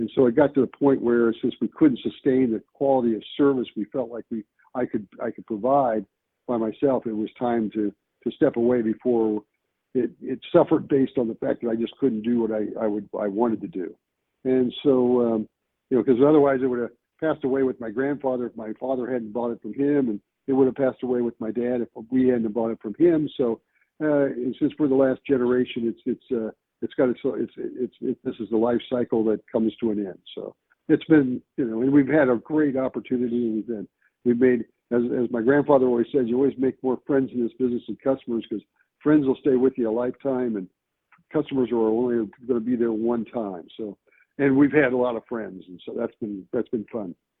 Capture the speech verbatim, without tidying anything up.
And so it got to the point where since we couldn't sustain the quality of service we felt like we I could I could provide by myself, it was time to to step away before it, it suffered based on the fact that I just couldn't do what I, I would I wanted to do. And so um, you know, because otherwise it would have passed away with my grandfather if my father hadn't bought it from him, and it would have passed away with my dad if we hadn't bought it from him. So uh, and since we're the last generation, it's it's uh, it's got its it's it's it, this is the life cycle that comes to an end. So it's been, you know, and we've had a great opportunity, and we've been we've made, as as my grandfather always says, you always make more friends in this business than customers, because friends will stay with you a lifetime, and customers are only going to be there one time. So, and we've had a lot of friends, and so that's been that's been fun.